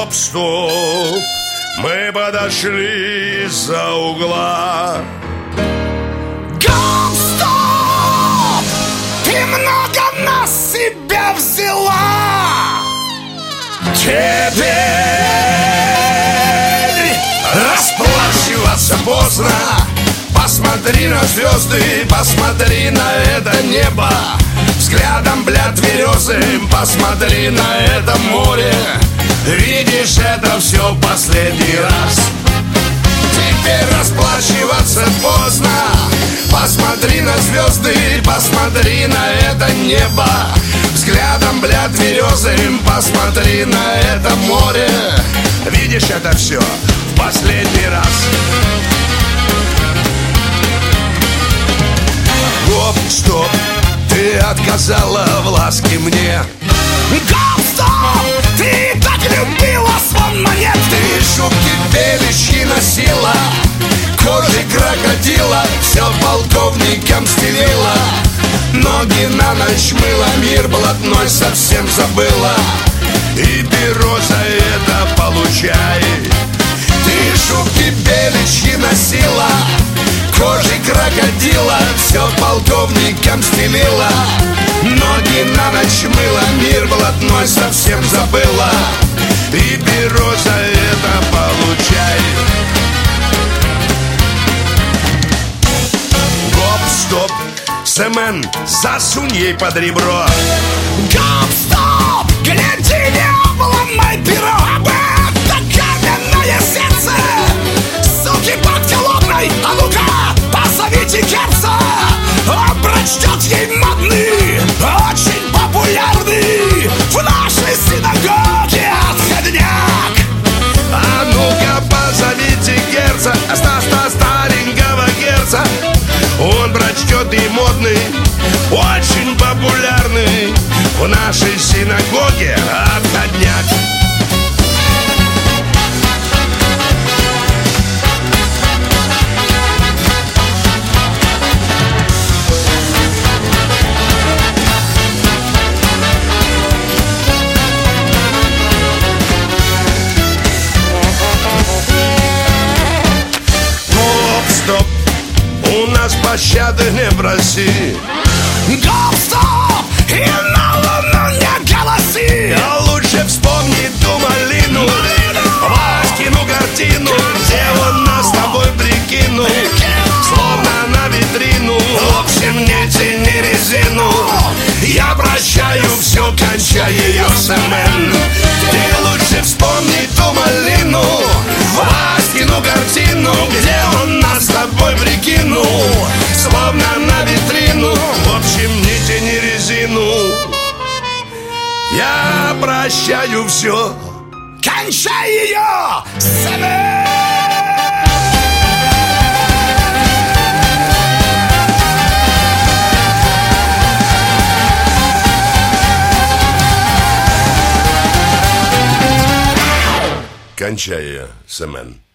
Гоп-стоп, мы подошли из-за угла. Гоп-стоп, ты много на себя взяла. Теперь расплачиваться поздно. Посмотри на звезды, посмотри на это небо. Взглядом, бля, тверезым, посмотри на это море. Видишь, это все в последний раз. Теперь расплачиваться поздно. Посмотри на звезды, посмотри на это небо. Взглядом, бля, тверезым, посмотри на это море. Видишь, это все в последний раз. Гоп-стоп, ты отказала в ласке мне. Гоп-стоп, ты так любила звон монет. Ты шубки беличьи носила, кожи крокодила, все полковникам стелила. Ноги на ночь мыла, мир блатной совсем забыла. И перо за это получай. Ты шубки беличьи носила, кожи крокодила, все полковникам стелила. Ноги на ночь мыла, мир блатной совсем забыла. И перо за это получай. Гоп-стоп, Семен, засунь ей под ребро. Гоп-стоп, гляди, не обломай перо. Это каменное сердце, суки бактилогной. А ну-ка, позовите Керца. Он прочтет ей модный, очень популярный в нашей синагоге отходняк. А ну-ка, позовите Герца, старенького Герца. Он прочтет и модный, очень популярный в нашей синагоге отходняк. Гоп-стоп, у нас пощады не проси. Гоп-стоп, и на луну не голоси. А лучше вспомни ту малину, Васькину картину, где он нас с тобой прикинул, словно на витрину. В общем, не тяни резину, я прощаю все, кончай ее, Семен. Ты лучше вспомни ту малину, Васькину картину, где он нас с тобой прикинул, словно на витрину. В общем, не тяни резину, я прощаю все. Кончай ее, Семен! Кончай ее, Семен.